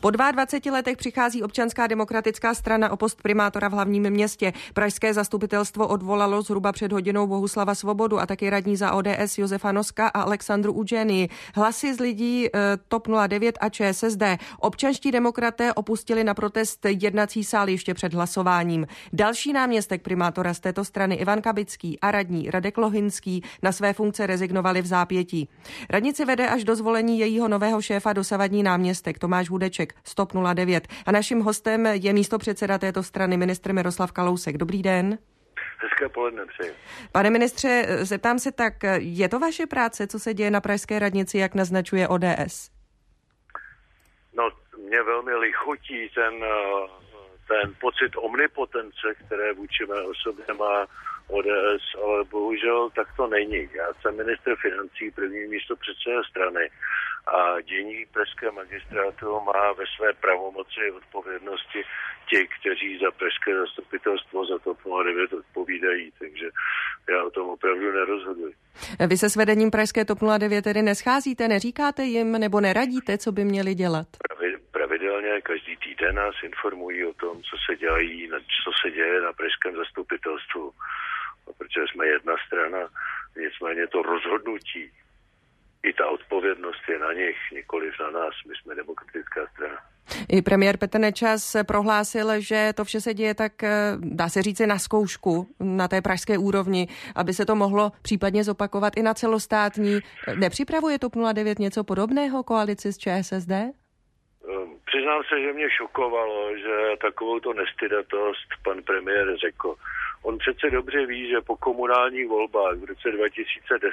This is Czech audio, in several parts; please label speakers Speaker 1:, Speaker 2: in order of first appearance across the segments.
Speaker 1: Po 22 letech přichází Občanská demokratická strana o post primátora v hlavním městě. Pražské zastupitelstvo odvolalo zhruba před hodinou Bohuslava Svobodu a taky radní za ODS Josefa Noska a Alexandru Udženii. Hlasy z lidí TOP 09 a ČSSD. Občanští demokraté opustili na protest jednací sál ještě před hlasováním. Další náměstek primátora z této strany Ivan Kabický a radní Radek Lohinský na své funkce rezignovali v zápětí. Radnici vede až do zvolení jejího nového šéfa dosavadní náměstek Tomáš Hudeček z TOP 09. A naším hostem je místopředseda této strany ministr Miroslav Kalousek. Dobrý den.
Speaker 2: Hezké poledne přeji.
Speaker 1: Pane ministře, zeptám se tak, je to vaše práce, co se děje na pražské radnici, jak naznačuje ODS?
Speaker 2: No, mě velmi lichotí ten pocit omnipotence, které vůči mé osobě má ODS, ale bohužel tak to není. Já jsem ministr financí, první místopředseda strany a dění pražské magistrátu má ve své pravomoci odpovědnosti ti, kteří za pražské zastupitelstvo za TOP 09 odpovídají, takže já o tom opravdu nerozhoduji.
Speaker 1: Vy se s vedením pražské TOP 09 tedy nescházíte, neříkáte jim nebo neradíte, co by měli dělat?
Speaker 2: Pravidelně každý týden nás informují o tom, co se děje na pražském zastupitelstvu, protože jsme jedna strana, nicméně to rozhodnutí i ta odpovědnost je na nich, nikoliv na nás. My jsme demokratická strana.
Speaker 1: I premiér Petr Nečas prohlásil, že to vše se děje tak, dá se říci, na zkoušku na té pražské úrovni, aby se to mohlo případně zopakovat i na celostátní. Nepřipravuje TOP 09 něco podobného koalici s ČSSD?
Speaker 2: Přiznám se, že mě šokovalo, že takovouto nestydatost pan premiér řekl. On přece dobře ví, že po komunálních volbách v roce 2010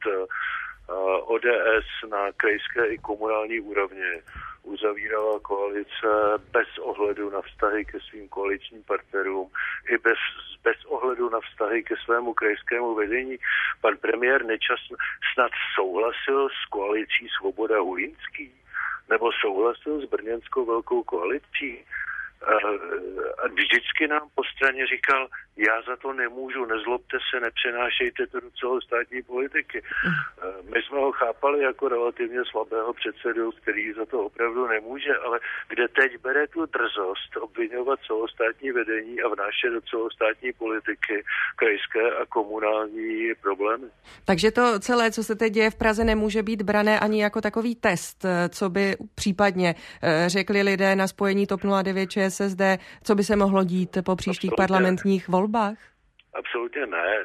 Speaker 2: ODS na krajské i komunální úrovni uzavírala koalice bez ohledu na vztahy ke svým koaličním partnerům i bez ohledu na vztahy ke svému krajskému vedení. Pan premiér Nečas snad souhlasil s koalicí Svoboda Hulínský nebo souhlasil s brněnskou velkou koalicí. A vždycky nám po straně říkal, já za to nemůžu, nezlobte se, nepřenášejte to do celostátní politiky. My jsme ho chápali jako relativně slabého předsedu, který za to opravdu nemůže, ale kde teď bere tu drzost obvinovat celostátní vedení a vnášet do celostátní politiky krajské a komunální problémy.
Speaker 1: Takže to celé, co se teď děje v Praze, nemůže být brané ani jako takový test, co by případně řekli lidé na spojení TOP 09 ČSSD, co by se mohlo dít po příštích parlamentních volbách?
Speaker 2: Absolutně ne.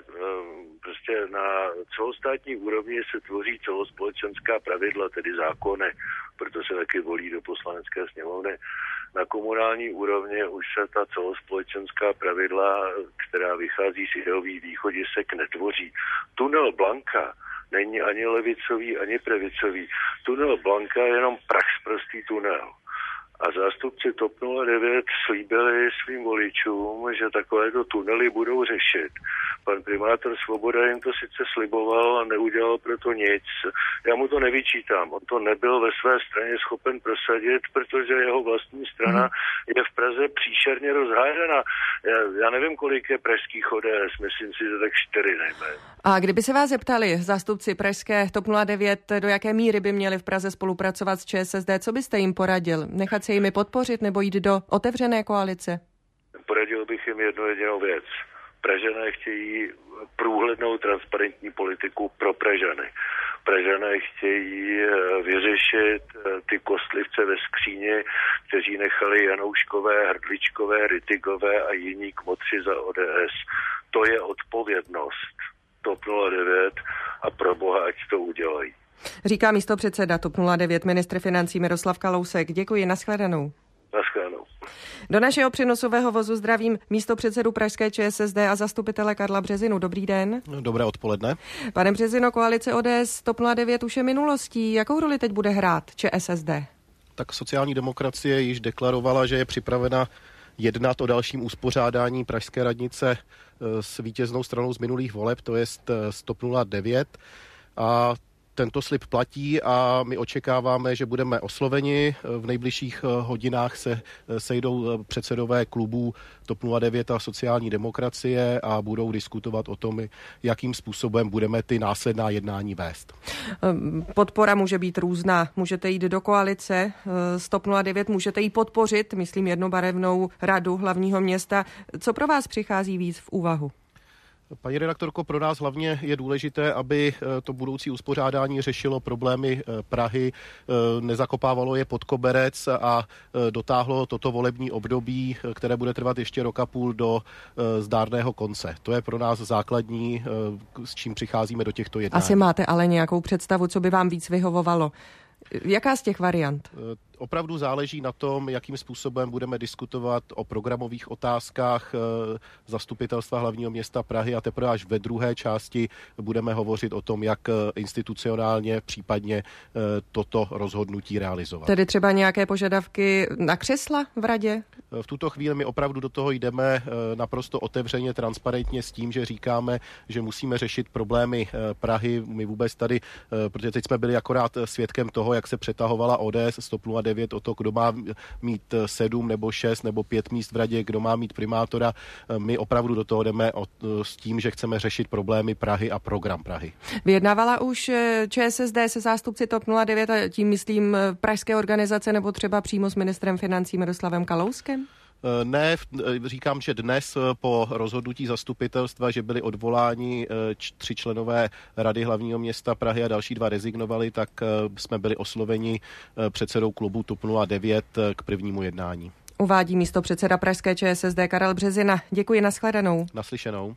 Speaker 2: Prostě na celostátní úrovni se tvoří celospolečenská pravidla, tedy zákony, proto se taky volí do poslanecké sněmovny. Na komunální úrovni už se ta celospolečenská pravidla, která vychází z ideových východisek, netvoří. Tunel Blanka není ani levicový, ani pravicový. Tunel Blanka je jenom praxprostý tunel. A zástupci TOP 09 slíbili svým voličům, že takovéto tunely budou řešit. Pan primátor Svoboda jim to sice sliboval a neudělal proto nic. Já mu to nevyčítám. On to nebyl ve své straně schopen prosadit, protože jeho vlastní strana je v Praze příšerně rozhádaná. Já nevím, kolik je pražských ODS, myslím si, že tak 4 nejméně.
Speaker 1: A kdyby se vás zeptali zástupci pražské TOP 09, do jaké míry by měli v Praze spolupracovat s ČSSD, co byste jim poradil? Nechat se jimi podpořit nebo jít do otevřené koalice?
Speaker 2: Poradil bych jim jednu jedinou věc. Pražané chtějí průhlednou transparentní politiku pro Pražany. Pražané chtějí vyřešit ty kostlivce ve skříni, kteří nechali Janouškové, Hrdličkové, Rittigové a jiní kmotři za ODS. To je odpovědnost TOP 09 a pro boha, ať to udělají.
Speaker 1: Říká místopředseda TOP 09 ministr financí Miroslav Kalousek. Děkuji, nashledanou.
Speaker 2: Nashledanou.
Speaker 1: Do našeho přenosového vozu zdravím místopředsedu pražské ČSSD a zastupitele Karla Březinu. Dobrý den.
Speaker 3: Dobré odpoledne.
Speaker 1: Pane Březino, koalice ODS TOP 09 už je minulostí. Jakou roli teď bude hrát ČSSD?
Speaker 3: Tak sociální demokracie již deklarovala, že je připravena jednat o dalším uspořádání pražské radnice s vítěznou stranou z minulých voleb, to jest z TOP 09. A Tento slib platí a my očekáváme, že budeme osloveni. V nejbližších hodinách se sejdou předsedové klubů TOP 09 a sociální demokracie a budou diskutovat o tom, jakým způsobem budeme ty následná jednání vést.
Speaker 1: Podpora může být různá. Můžete jít do koalice s TOP 09, můžete ji podpořit, myslím, jednobarevnou radu hlavního města. Co pro vás přichází víc v úvahu?
Speaker 3: Paní redaktorko, pro nás hlavně je důležité, aby to budoucí uspořádání řešilo problémy Prahy, nezakopávalo je pod koberec a dotáhlo toto volební období, které bude trvat ještě rok a půl, do zdárného konce. To je pro nás základní, s čím přicházíme do těchto jednání.
Speaker 1: Asi máte ale nějakou představu, co by vám víc vyhovovalo. Jaká z těch variant?
Speaker 3: Opravdu záleží na tom, jakým způsobem budeme diskutovat o programových otázkách zastupitelstva hlavního města Prahy a teprve až ve druhé části budeme hovořit o tom, jak institucionálně případně toto rozhodnutí realizovat.
Speaker 1: Tedy třeba nějaké požadavky na křesla v radě?
Speaker 3: V tuto chvíli my opravdu do toho jdeme naprosto otevřeně, transparentně s tím, že říkáme, že musíme řešit problémy Prahy. My vůbec tady, protože teď jsme byli akorát svědkem toho, jak se přetahovala ODS z TOP 09 o to, kdo má mít 7 nebo 6 nebo 5 míst v radě, kdo má mít primátora. My opravdu do toho jdeme s tím, že chceme řešit problémy Prahy a program Prahy.
Speaker 1: Vyjednávala už ČSSD se zástupci TOP 09 a tím myslím pražské organizace nebo třeba přímo s ministrem financí Miroslavem Kalouskem?
Speaker 3: Ne, říkám, že dnes po rozhodnutí zastupitelstva, že byli odvoláni 3 členové Rady hlavního města Prahy a další 2 rezignovali, tak jsme byli osloveni předsedou klubu TOP 09 k prvnímu jednání.
Speaker 1: Uvádí místopředseda pražské ČSSD Karel Březina. Děkuji, nashledanou.
Speaker 3: Naslyšenou.